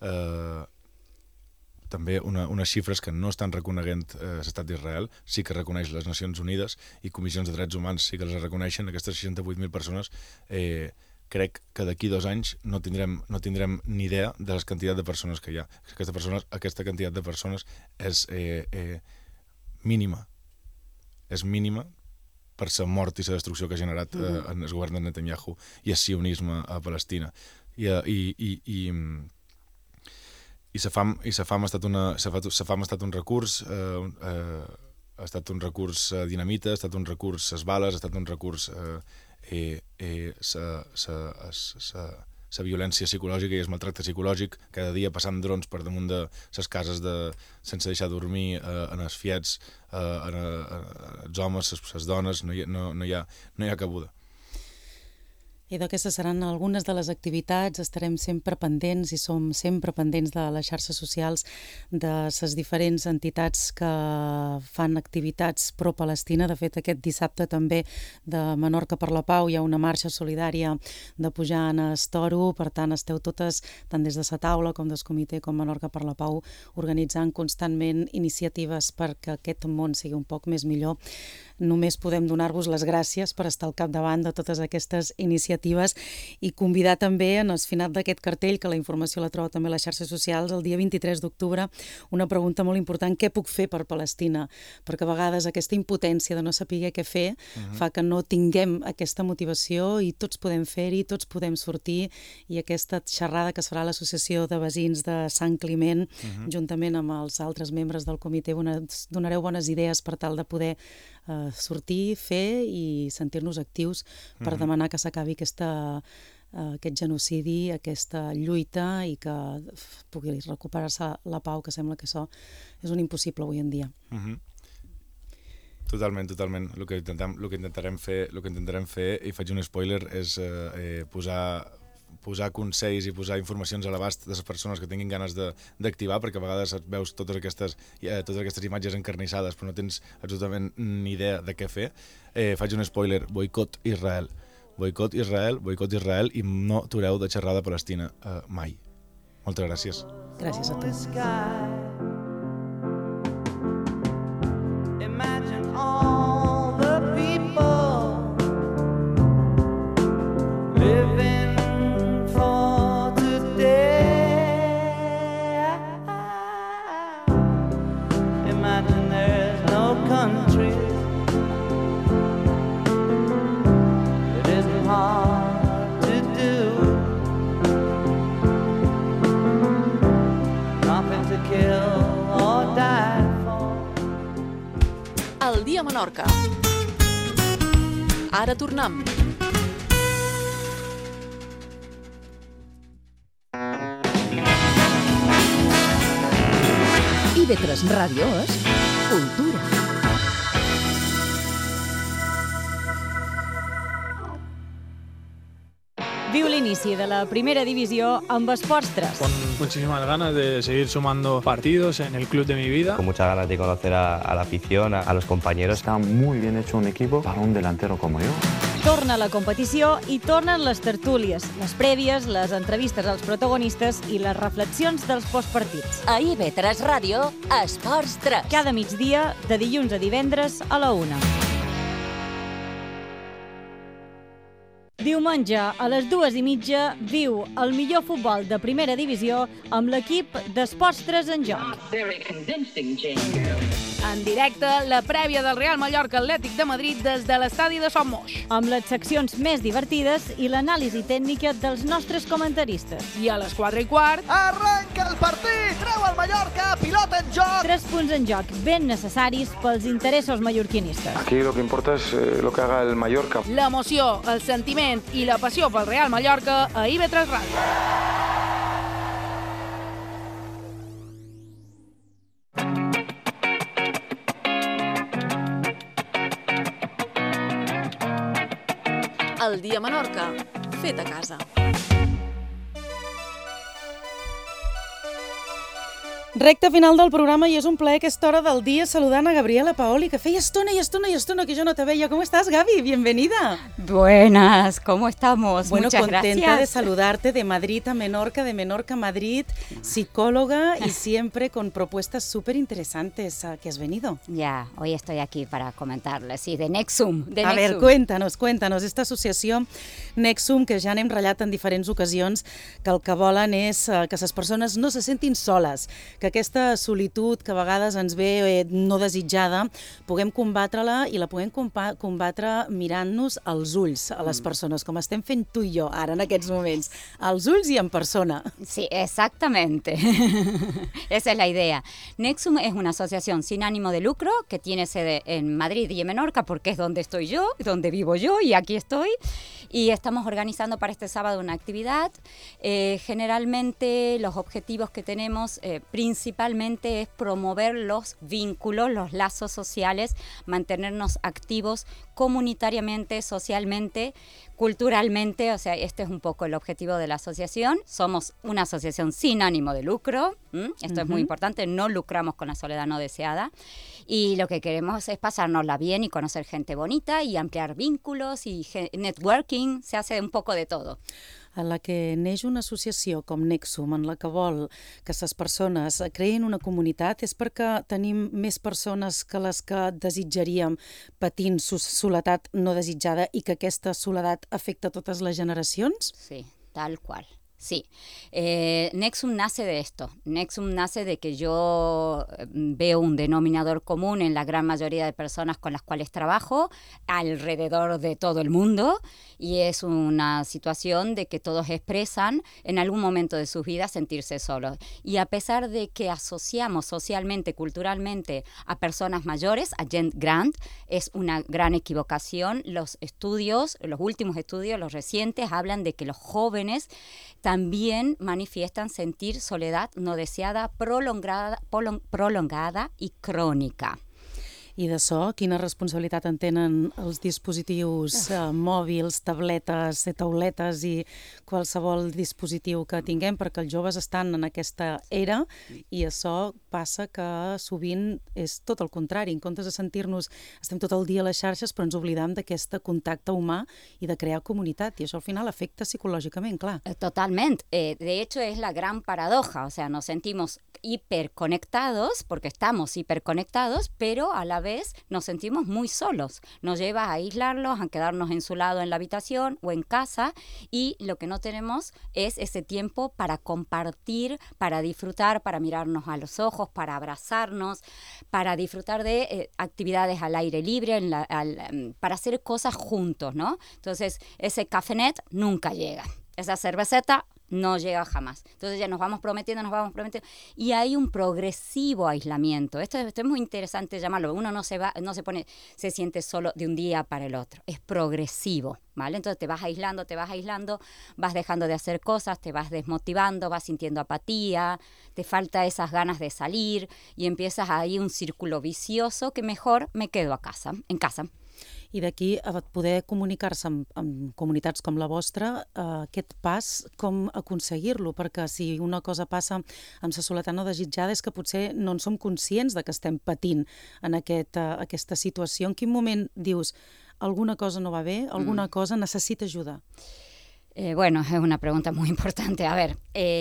També unes xifres que no estan reconeguent l'estat d'Israel, sí que reconeix les Nacions Unides i comissions de drets humans sí que les reconeixen. Aquestes 68.000 persones crec que d'aquí 2 anys no tindrem ni idea de la quantitat de persones que hi ha. Aquesta quantitat de persones és mínima. És mínima per la mort i la destrucció que ha generat en el govern de Netanyahu i el sionisme a Palestina. I la fam ha estat un recurs, ha estat un recurs dinamita, ha estat un recurs les bales, ha estat un recurs la violència psicològica i el maltracte psicològic, cada dia passant drons per damunt de les cases sense deixar dormir en els fiets, els homes, les dones, no hi ha cabuda. I d'aquestes seran algunes de les activitats, estarem sempre pendents i som sempre pendents de les xarxes socials de les diferents entitats que fan activitats pro-Palestina. De fet, aquest dissabte també de Menorca per la Pau hi ha una marxa solidària de pujar en el Toro, per tant esteu totes, tant des de la taula com del comitè com Menorca per la Pau, organitzant constantment iniciatives perquè aquest món sigui un poc més millor. Només podem donar-vos les gràcies per estar al capdavant de totes aquestes iniciatives i convidar també en el final d'aquest cartell, que la informació la trobo també a les xarxes socials, el dia 23 d'octubre, una pregunta molt important: què puc fer per Palestina? Perquè a vegades aquesta impotència de no saber què fer fa que no tinguem aquesta motivació, i tots podem fer-hi, tots podem sortir, i aquesta xerrada que es farà a l'Associació de Veïns de Sant Climent, juntament amb els altres membres del comitè, donareu bones idees per tal de poder sortir, fer i sentir-nos actius per demanar que s'acabi aquest genocidi, aquesta lluita, i que pugui recuperar-se la pau, que sembla que això és un impossible avui en dia. Totalment. El que intentarem fer, i faig un spoiler, és posar consells i posar informacions a l'abast de les persones que tinguin ganes d'activar, perquè a vegades veus totes aquestes imatges encarnissades però no tens absolutament ni idea de què fer. Faig un spoiler: boicot Israel, i no atureu de xerrar de Palestina mai. Moltes gràcies. Gràcies a tu. Imagine all the people living for today. Imagine there's no country. It isn't hard to do. Nothing to kill or die for. El dia a Menorca. Ara tornem. IB3 Ràdio és cultura. Viu l'inici de la primera divisió amb Esports 3. Con muchísimas ganas de seguir sumando partidos en el club de mi vida. Con muchas ganas de conocer a la afición, a los compañeros. Está muy bien hecho un equipo para un delantero como yo. Torna la competició i tornen les tertúlies, les prèvies, les entrevistes als protagonistes i les reflexions dels postpartits. A IB3 Ràdio, Esports 3. Cada migdia, de dilluns a divendres a la 1. Diumenge, a les 2:30, viu el millor futbol de primera divisió amb l'equip d'Esports 3 en joc. En directe, la prèvia del Real Mallorca Atlètic de Madrid des de l'estadi de Son Moix. Amb les seccions més divertides i l'anàlisi tècnica dels nostres comentaristes. I a les 4:15... Arranca el partit! Treu el Mallorca, pilota en joc! 3 punts en joc ben necessaris pels interessos mallorquinistes. Aquí lo que importa es lo que haga el Mallorca. L'emoció, el sentiment i la passió pel Real Mallorca a IB3 Ràdio. El dia a Menorca, fet a casa. Recte final del programa i és un plaer aquesta hora del dia saludant a Gabriela Paoli, que feia estona que yo no te veía. ¿Cómo estás, Gaby? Bienvenida. Buenas, ¿cómo estamos? Bueno, muchas contenta gracias. de saludarte de Madrid a Menorca, de Menorca a Madrid, psicóloga y siempre con propuestas súper interesantes a que has venido. Ya, hoy estoy aquí para comentarles, sí, de Nexum. A ver, cuéntanos, esta associació Nexum, que ja n'hem ratllat en diferents ocasions, que el que volen és que les persones no se sentin soles, que aquesta solitud que a vegades ens ve no desitjada, puguem combatre-la i la puguem combatre mirant-nos als ulls a les persones, com estem fent tu i jo ara en aquests moments, als ulls i en persona. Sí, exactamente. Esa es la idea. Nexum es una asociación sin ánimo de lucro que tiene sede en Madrid y en Menorca, porque es donde estoy yo, donde vivo yo y aquí estoy. Y estamos organizando para este sábado una actividad. Generalmente los objetivos que tenemos principalmente es promover los vínculos, los lazos sociales, mantenernos activos comunitariamente, socialmente, culturalmente. O sea, este es un poco el objetivo de la asociación. Somos una asociación sin ánimo de lucro. Esto es muy importante, no lucramos con la soledad no deseada. Y lo que queremos es pasárnosla bien y conocer gente bonita y ampliar vínculos y networking. Se hace un poco de todo. En la que neix una associació com Nexum, en la que vol que les persones creïn una comunitat, és perquè tenim més persones que les que desitjaríem patint soledat no desitjada i que aquesta soledat afecta totes les generacions? Sí, tal cual. Sí, Nexum nace de esto. Nexum nace de que yo veo un denominador común en la gran mayoría de personas con las cuales trabajo alrededor de todo el mundo, y es una situación de que todos expresan en algún momento de sus vidas sentirse solos. Y a pesar de que asociamos socialmente, culturalmente a personas mayores, a gent gran, es una gran equivocación. Los estudios, los últimos estudios, los recientes, hablan de que los jóvenes también manifiestan sentir soledad no deseada, prolongada y crónica. I d'això, quina responsabilitat en tenen els dispositius mòbils, tabletes, tauletes i qualsevol dispositiu que tinguem, perquè els joves estan en aquesta era i això passa que sovint és tot el contrari. En comptes de sentir-nos, estem tot el dia a les xarxes, però ens oblidam d'aquest contacte humà i de crear comunitat, i això al final afecta psicològicament, clar. Totalmente. De hecho, es la gran paradoja. O sea, nos sentimos hiperconectados, porque estamos hiperconectados, pero a la vez nos sentimos muy solos. Nos lleva a aislarlos, a quedarnos en su lado en la habitación o en casa, y lo que no tenemos es ese tiempo para compartir, para disfrutar, para mirarnos a los ojos, para abrazarnos, para disfrutar de actividades al aire libre, para hacer cosas juntos, ¿no? Entonces, ese cafenet nunca llega. Esa cerveceta no llega jamás. Entonces ya nos vamos prometiendo, y hay un progresivo aislamiento. Esto es muy interesante llamarlo. Uno no se siente solo de un día para el otro. Es progresivo, ¿vale? Entonces te vas aislando, vas dejando de hacer cosas, te vas desmotivando, vas sintiendo apatía, te falta esas ganas de salir y empiezas ahí un círculo vicioso que mejor me quedo en casa. I d'aquí a poder comunicar-se amb comunitats com la vostra, aquest pas, com aconseguir-lo? Perquè si una cosa passa amb sa soledat no desitjada és que potser no en som conscients de que estem patint en aquesta situació. En quin moment dius alguna cosa no va bé, alguna cosa necessita ajuda? Bueno, es una pregunta muy importante. A ver,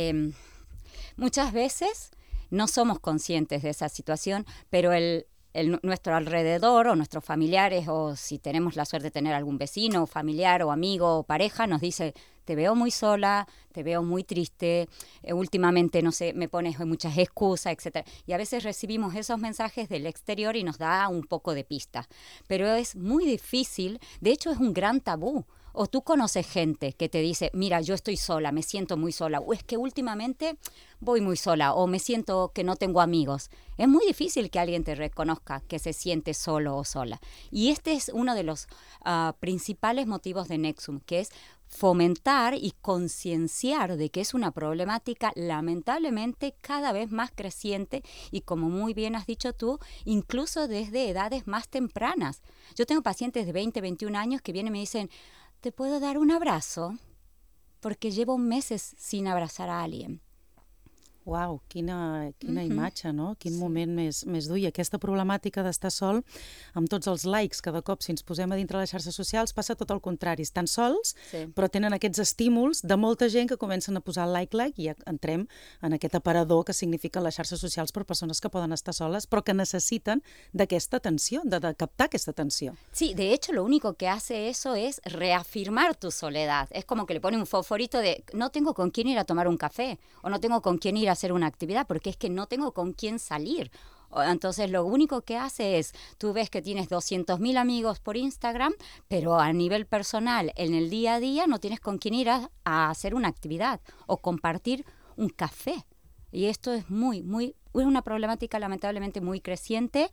muchas veces no somos conscientes de esa situación, pero nuestro alrededor o nuestros familiares, o si tenemos la suerte de tener algún vecino, familiar o amigo o pareja, nos dice: te veo muy sola, te veo muy triste, últimamente, no sé, me pones muchas excusas, etc. Y a veces recibimos esos mensajes del exterior y nos da un poco de pista. Pero es muy difícil, de hecho es un gran tabú. O tú conoces gente que te dice: mira, yo estoy sola, me siento muy sola, o es que últimamente voy muy sola, o me siento que no tengo amigos. Es muy difícil que alguien te reconozca que se siente solo o sola. Y este es uno de los principales motivos de Nexum, que es fomentar y concienciar de que es una problemática lamentablemente cada vez más creciente y, como muy bien has dicho tú, incluso desde edades más tempranas. Yo tengo pacientes de 20, 21 años que vienen y me dicen: ¿te puedo dar un abrazo? Porque llevo meses sin abrazar a alguien. Uau, quina imatge, no? Quin moment més dur. I aquesta problemàtica d'estar sol, amb tots els likes, cada cop si ens posem a dintre les xarxes socials passa tot el contrari. Estan sols, però tenen aquests estímuls de molta gent que comencen a posar like, i entrem en aquest aparador que signifiquen les xarxes socials per persones que poden estar soles, però que necessiten d'aquesta atenció, de captar aquesta atenció. Sí, de hecho lo único que hace eso es reafirmar tu soledad. Es como que le pone un fosforito de: no tengo con quién ir a tomar un café, o no tengo con quién ir a hacer una actividad, porque es que no tengo con quién salir. Entonces lo único que hace es, tú ves que tienes 200.000 amigos por Instagram, pero a nivel personal, en el día a día, no tienes con quién ir a hacer una actividad o compartir un café. Y esto es una problemática lamentablemente muy creciente,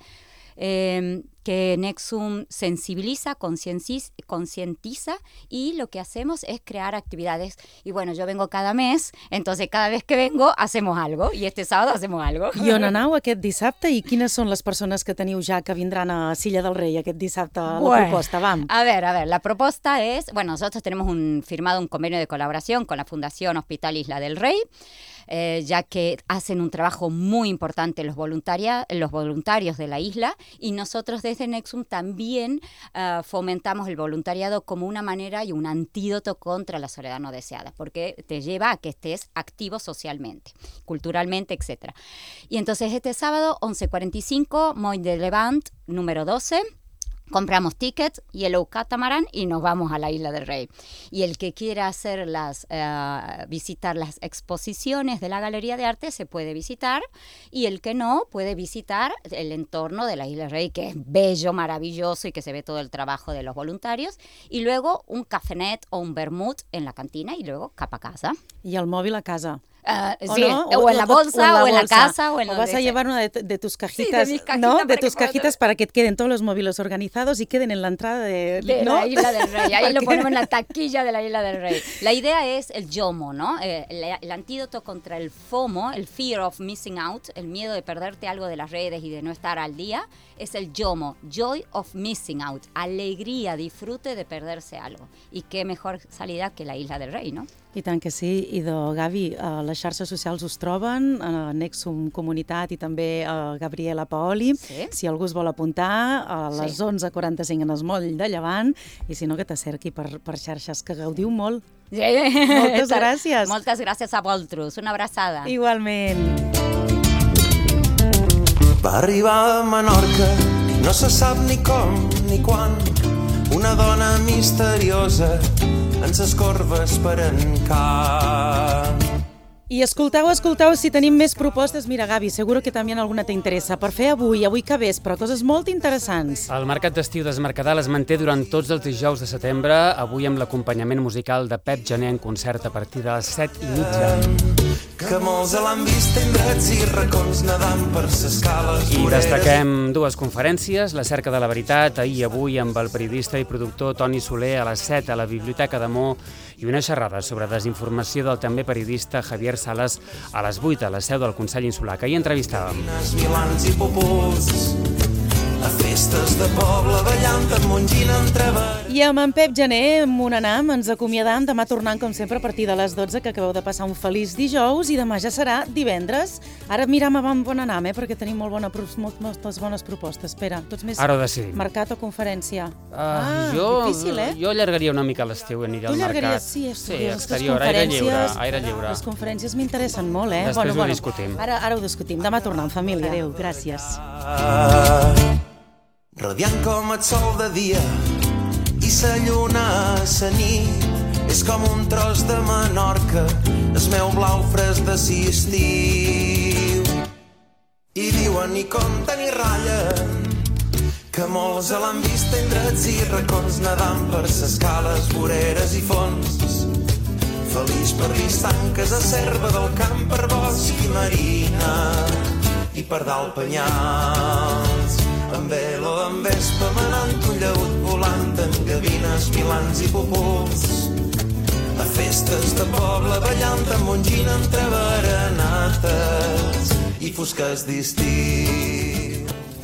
que Nexum sensibiliza, concientiza, y lo que hacemos es crear actividades. Y bueno, yo vengo cada mes, entonces cada vez que vengo hacemos algo, y este sábado hacemos algo. I on aneu aquest dissabte i quines són les persones que teniu ja que vindran a Silla del Rei aquest dissabte a la proposta? Vam. A ver, la propuesta es, bueno, nosotros tenemos firmado un convenio de colaboración con la Fundación Hospital Isla del Rey, ya que hacen un trabajo muy importante los voluntarios de la isla, y nosotros desde Nexum también fomentamos el voluntariado como una manera y un antídoto contra la soledad no deseada, porque te lleva a que estés activo socialmente, culturalmente, etc. Y entonces este sábado, 11:45, Moll de Levant, número 12, compramos tickets, Yellow Catamaran, y nos vamos a la Isla del Rey. Y el que quiera hacer visitar las exposiciones de la Galería de Arte se puede visitar, y el que no puede visitar el entorno de la Isla del Rey, que es bello, maravilloso, y que se ve todo el trabajo de los voluntarios, y luego un cafenet o un vermut en la cantina, y luego cap a casa. Y el móvil a casa. Sí, no? o en la bolsa, o en la casa, o en vas a llevar una de tus cajitas, sí, ¿no? De tus cajitas para que queden todos los móviles organizados y queden en la entrada de la Isla del Rey. Ahí lo ponemos en la taquilla de la Isla del Rey. La idea es el YOMO, ¿no? El antídoto contra el FOMO, el Fear of Missing Out, el miedo de perderte algo de las redes y de no estar al día, es el YOMO, Joy of Missing Out, alegría, disfrute de perderse algo. Y qué mejor salida que la Isla del Rey, ¿no? I tant que sí. Idò, Gavi, les xarxes socials us troben, a Nexum Comunitat i també a Gabriela Paoli. Sí. Si algú es vol apuntar, a les 11:45 en el Moll de Llevant, i si no, que t'acerqui per xarxes, que gaudiu molt. Sí. Moltes gràcies. Moltes gràcies a vosaltres. Una abraçada. Igualment. Va arribar a Menorca, no se sap ni com ni quan, una dona misteriosa en ses corbes per encar. I escolteu, si tenim més propostes. Mira, Gavi, seguro que també alguna t'interessa. Per fer avui que vespre, coses molt interessants. El Mercat d'Estiu d'Esmercadal es manté durant tots els dijous de setembre, avui amb l'acompanyament musical de Pep Gené en concert a partir de les 7:30. Que molts l'han vist en drets i racons nedant per ses cales. I destaquem dues conferències, La cerca de la veritat, ahir i avui amb el periodista i productor Toni Soler a les 7 a la Biblioteca d'Amor, i una xerrada sobre desinformació del també periodista Javier Salas a les 8 a la seu del Consell Insular, que ahir entrevistàvem. Milans i popus, a festes de poble ballant amb mongina entrever. I amb en Pep Gené, Monanam, ens acomiadam demà tornant, com sempre, a partir de les 12, que acabeu de passar un feliç dijous, i demà ja serà divendres. Ara miram amb Monanam, perquè tenim moltes bones propostes. Espera, tu ets més mercat o conferència? Difícil, Jo allargaria una mica l'estiu, aniria al mercat. Tu allargaries, sí, exterior, aire lliure. Les conferències m'interessen molt, Després ho discutim. Ara ho discutim. Demà tornar, família. Adéu, gràcies. Radiant com el sol de dia i sa lluna a sa nit, és com un tros de Menorca, el meu blau fresc de si estiu. I diuen ni compta ni ratllen que molts l'han vist en drets i racons nedant per ses cales, voreres i fons. Feliç per distanques a serva del camp, per bosc i marina i per dalt penyals. Amb velo, amb vespa, manant un llaut volant en gavines, milans i popus. A festes de poble ballant amb mongina entre berenates i fosques d'estiu.